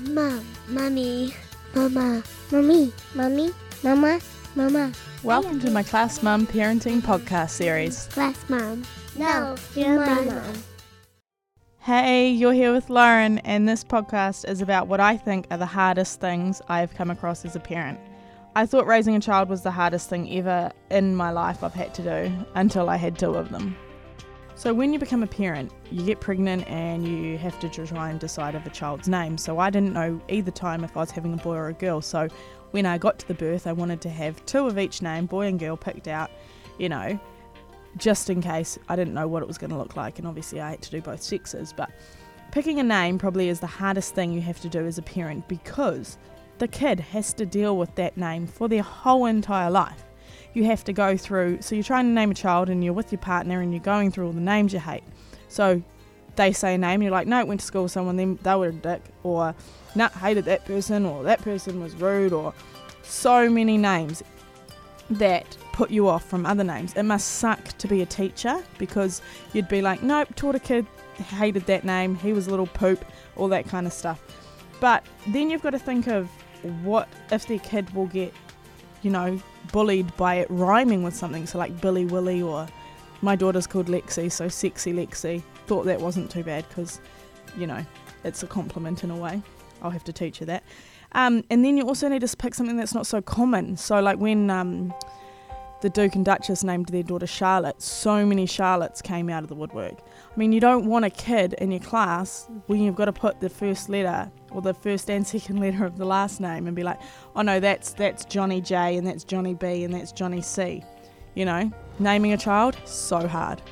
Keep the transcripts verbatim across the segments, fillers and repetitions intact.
Mom, Mummy, Mama, Mummy, Mummy, Mama, Mama. Welcome to my Class Mum Parenting Podcast series. Class Mum. No, you're my mum. Hey, you're here with Lauren, and this podcast is about what I think are the hardest things I've come across as a parent. I thought raising a child was the hardest thing ever in my life I've had to do, until I had two of them. So when you become a parent, you get pregnant and you have to try and decide of a child's name. So I didn't know either time if I was having a boy or a girl. So when I got to the birth, I wanted to have two of each name, boy and girl, picked out, you know, just in case I didn't know what it was going to look like. And obviously I had to do both sexes. But picking a name probably is the hardest thing you have to do as a parent, because the kid has to deal with that name for their whole entire life. You have to go through, so you're trying to name a child and you're with your partner and you're going through all the names you hate. So they say a name and you're like, no, went to school with someone, then they were a dick, or nah, hated that person, or that person was rude, or so many names that put you off from other names. It must suck to be a teacher, because you'd be like, nope, taught a kid, hated that name, he was a little poop, all that kind of stuff. But then you've got to think of what if their kid will get, you know, bullied by it rhyming with something. So like Billy Willy, or my daughter's called Lexi, so Sexy Lexi. Thought that wasn't too bad, because, you know, it's a compliment in a way. I'll have to teach her that. Um, and then you also need to pick something that's not so common. So like when um, the Duke and Duchess named their daughter Charlotte, so many Charlottes came out of the woodwork. I mean, you don't want a kid in your class when you've got to put the first letter or the first and second letter of the last name and be like, oh no, that's that's Johnny J and that's Johnny B and that's Johnny C. You know, naming a child, so hard.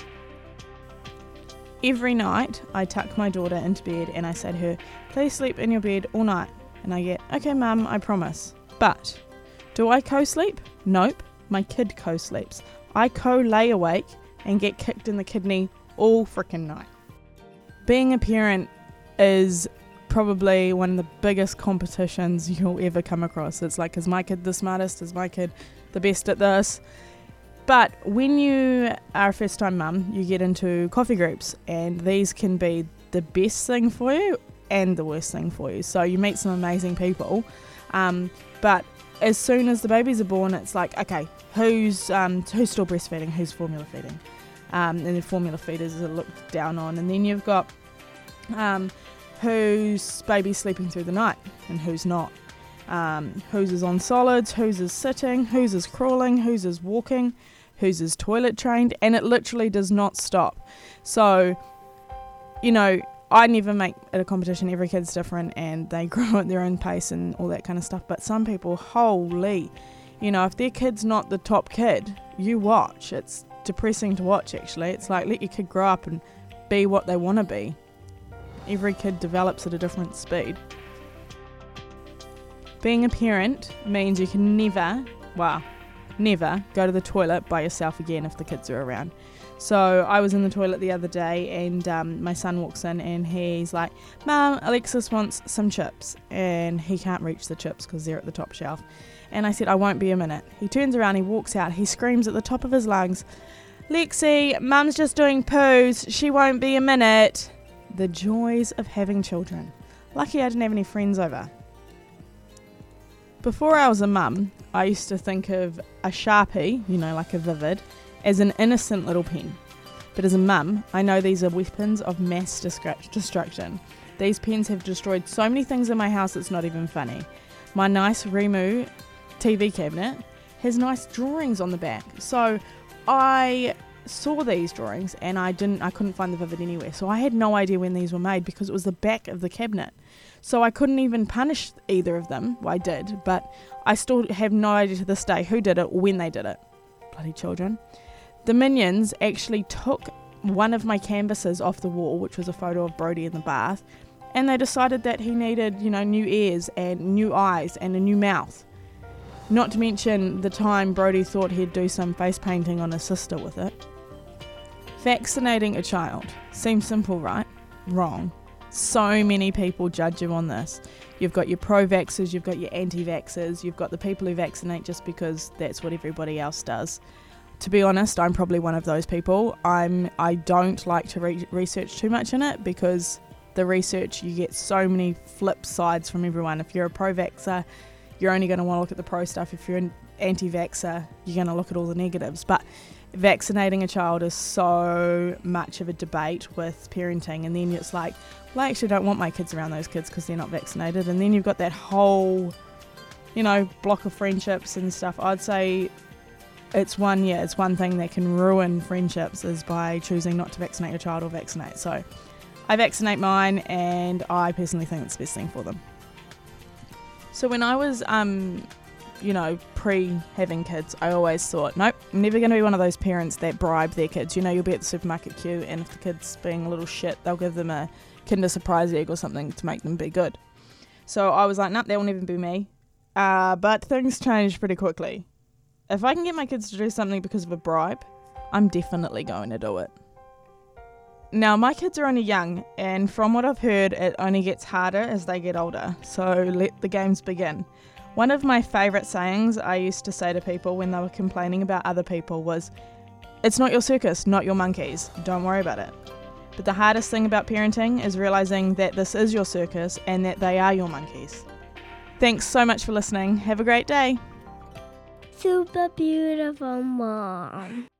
Every night I tuck my daughter into bed and I say to her, please sleep in your bed all night. And I get, okay mum, I promise. But do I co-sleep? Nope, my kid co-sleeps. I co-lay awake and get kicked in the kidney all frickin' night. Being a parent is probably one of the biggest competitions you'll ever come across. It's like, is my kid the smartest? Is my kid the best at this? But when you are a first time mum, you get into coffee groups, and these can be the best thing for you and the worst thing for you. So you meet some amazing people, um, but as soon as the babies are born, it's like, okay, who's um, who's still breastfeeding, who's formula feeding? Um, and then formula feeders are looked down on, and then you've got um, whose baby's sleeping through the night and who's not, um, whose is on solids, whose is sitting, whose is crawling, whose is walking, whose is toilet trained, and it literally does not stop. So, you know, I never make it a competition. Every kid's different and they grow at their own pace and all that kind of stuff. But some people, holy, you know, if their kid's not the top kid, you watch. It's depressing to watch, actually. It's like, let your kid grow up and be what they want to be. Every kid develops at a different speed. Being a parent means you can never, well, never go to the toilet by yourself again if the kids are around. So I was in the toilet the other day, and um, my son walks in and he's like, Mum, Alexis wants some chips, and he can't reach the chips because they're at the top shelf. And I said, I won't be a minute. He turns around, he walks out, he screams at the top of his lungs, Lexi, Mum's just doing poos, she won't be a minute. The joys of having children. Lucky I didn't have any friends over. Before I was a mum, I used to think of a Sharpie, you know, like a Vivid, as an innocent little pen. But as a mum, I know these are weapons of mass destruction. These pens have destroyed so many things in my house it's not even funny. My nice Rimu T V cabinet has nice drawings on the back. So I saw these drawings and I didn't I couldn't find the Vivid anywhere. So I had no idea when these were made, because it was the back of the cabinet. So I couldn't even punish either of them. Well, I did, but I still have no idea to this day who did it or when they did it. Bloody children. The Minions actually took one of my canvases off the wall, which was a photo of Brody in the bath, and they decided that he needed, you know, new ears and new eyes and a new mouth. Not to mention the time Brody thought he'd do some face painting on his sister with it. Vaccinating a child. Seems simple, right? Wrong. So many people judge you on this. You've got your pro-vaxxers, you've got your anti-vaxxers, you've got the people who vaccinate just because that's what everybody else does. To be honest, I'm probably one of those people. I'm, I don't like to re- research too much in it because the research, you get so many flip sides from everyone. If you're a pro-vaxxer, you're only going to want to look at the pro stuff. If you're an anti-vaxxer, you're going to look at all the negatives. But vaccinating a child is so much of a debate with parenting, and then it's like, well, I actually don't want my kids around those kids because they're not vaccinated. And then you've got that whole, you know, block of friendships and stuff. I'd say it's one, yeah, it's one thing that can ruin friendships is by choosing not to vaccinate your child or vaccinate. So I vaccinate mine, and I personally think it's the best thing for them. So when I was, um, you know, pre-having kids, I always thought, nope, I'm never going to be one of those parents that bribe their kids. You know, you'll be at the supermarket queue, and if the kid's being a little shit, they'll give them a Kinder Surprise egg or something to make them be good. So I was like, nope, that will never be me. Uh, but things changed pretty quickly. If I can get my kids to do something because of a bribe, I'm definitely going to do it. Now, my kids are only young, and from what I've heard, it only gets harder as they get older, so let the games begin. One of my favourite sayings I used to say to people when they were complaining about other people was, it's not your circus, not your monkeys, don't worry about it. But the hardest thing about parenting is realising that this is your circus and that they are your monkeys. Thanks so much for listening. Have a great day. Super beautiful mom.